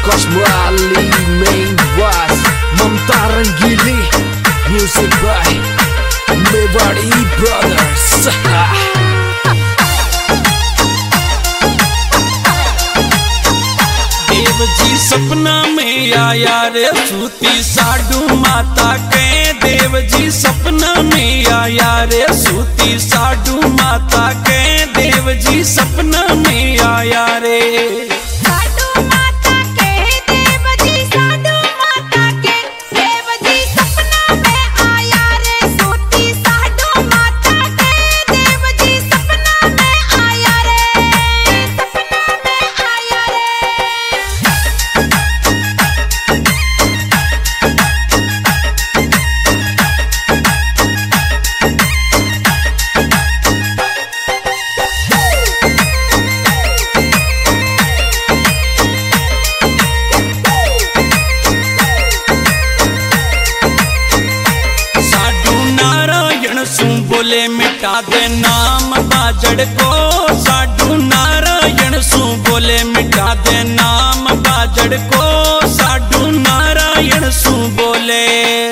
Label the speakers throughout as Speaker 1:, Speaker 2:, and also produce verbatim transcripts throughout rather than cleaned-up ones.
Speaker 1: Bashmali main was Mamta Rangili, music by Mewari Brothers.
Speaker 2: Dev ji सपना में आया रे सूती साडू माता के। देव जी सपना में आया रे सूती साडू माता के। देव जी सपना में आया रे बोले मिटा दे नाम बाजड़ को। साडू नारायण सू बोले मिटा दे नाम बाजड़ को। साडू नारायण सू बोले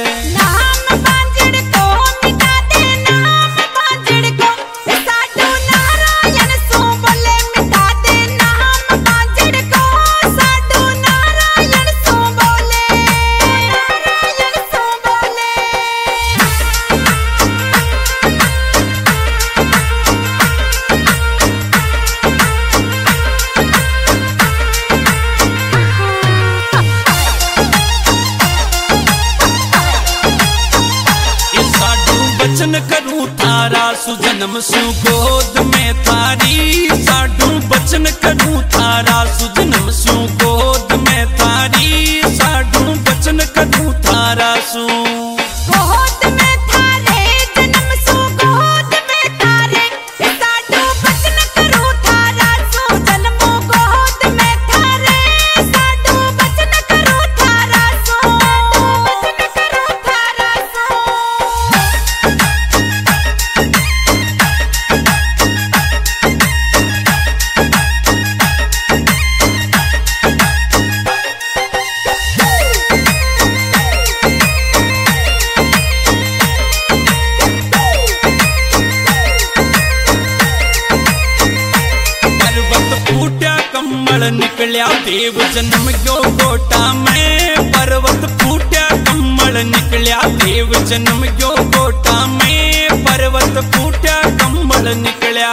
Speaker 2: बचन करूं थारा सुजन्म सु गोद में थारी। साडू बचन करूं थारा सुजन्म सु गोद में थारी। साडू बचन करूं थारा सु गोद में थारे जन्म सु गोद में थारे। साडू बचन करूं थारा सु जन्म गोद में थारे। साडू बचन करूं थारा सु बचन करूं थारा सु निकलिया देव जन्म क्यों गोटा में। पर्वत फूटा कमल निकलिया देव जन्म क्यों गोटा में। पर्वत फूटा कमल निकलिया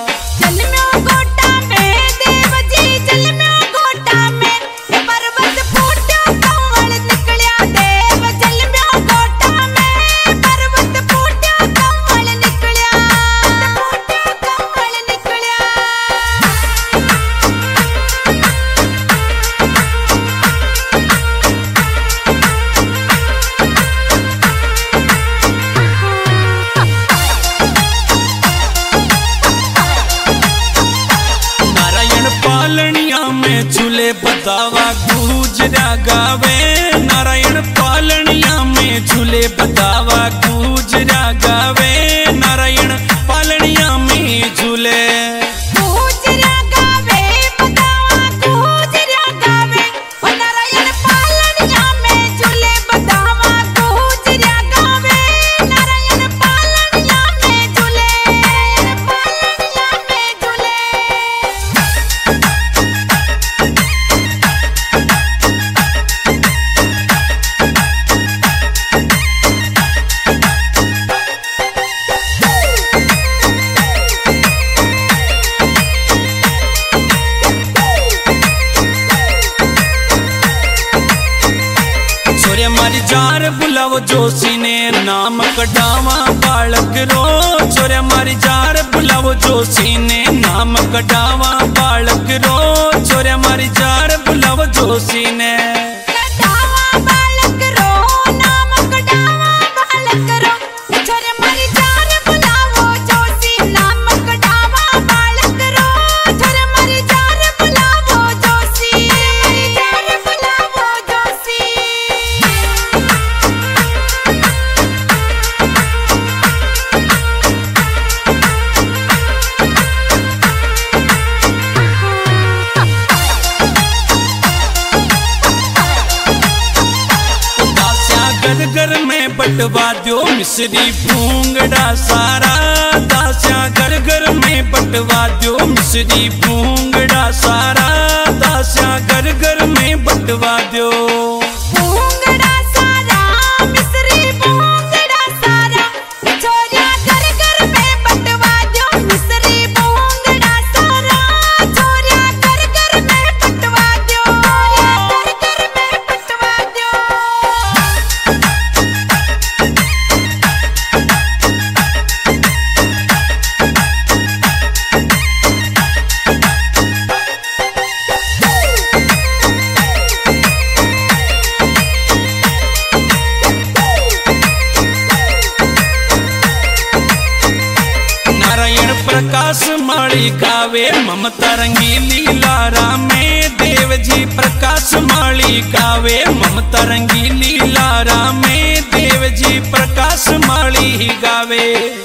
Speaker 2: झूले बतावा गुजरा गावे। नारायण पालनिया में झूले बतावा गुजरा गावे। नारायण पालनिया में झूले जार बुलाओ जोशी ने नाम कटावा बालक रो। छोरे मारी जार बुलाओ जोशी ने नाम कटावा बालक रो। छोरे मारी जार बुलाओ जोशी ने बटवा दो मिसरी भूंगड़ा सारा दास्या घर घर में बटवा दो मिसरी भूंगड़ा सारा दास्या घर घर में बटवा दो प्रकाश माली गावे ममता रंगीली लारा में देव जी प्रकाश माली गावे ममता रंगीली लारा में देव जी प्रकाश माली गावे।